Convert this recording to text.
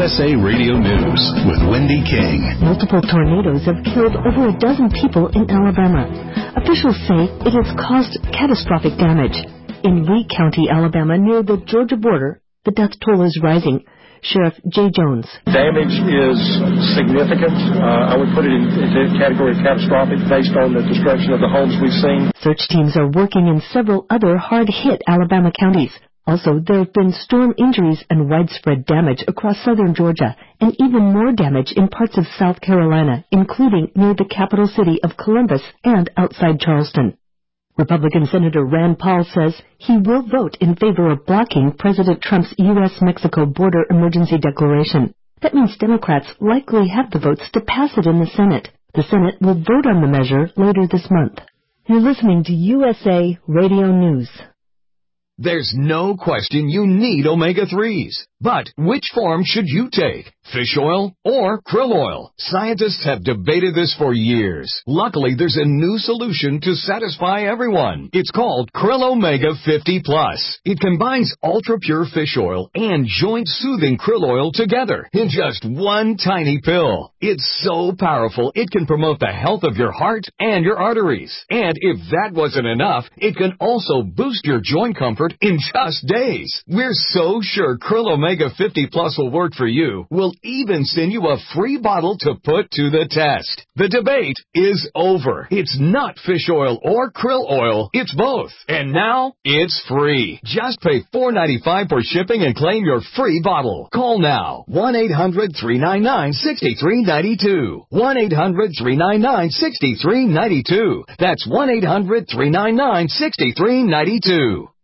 USA Radio News with Wendy King. Multiple tornadoes have killed over a dozen people in Alabama. Officials say it has caused catastrophic damage. In Lee County, Alabama, near the Georgia border, the death toll is rising. Sheriff Jay Jones. Damage is significant. I would put it into the category of catastrophic based on the destruction of the homes we've seen. Search teams are working in several other hard-hit Alabama counties. Also, there have been storm injuries and widespread damage across southern Georgia, and even more damage in parts of South Carolina, including near the capital city of Columbus and outside Charleston. Republican Senator Rand Paul says he will vote in favor of blocking President Trump's U.S.-Mexico border emergency declaration. That means Democrats likely have the votes to pass it in the Senate. The Senate will vote on the measure later this month. You're listening to USA Radio News. There's no question you need omega-3s. But which form should you take? Fish oil or krill oil? Scientists have debated this for years. Luckily, there's a new solution to satisfy everyone. It's called Krill Omega 50 Plus. It combines ultra-pure fish oil and joint-soothing krill oil together in just one tiny pill. It's so powerful, it can promote the health of your heart and your arteries. And if that wasn't enough, it can also boost your joint comfort in just days. We're so sure Krill Omega 50 Plus will work for you. We'll even send you a free bottle to put to the test. The debate is over. It's not fish oil or krill oil. It's both. And now, it's free. Just pay $4.95 for shipping and claim your free bottle. Call now. 1-800-399-6392. 1-800-399-6392. That's 1-800-399-6392.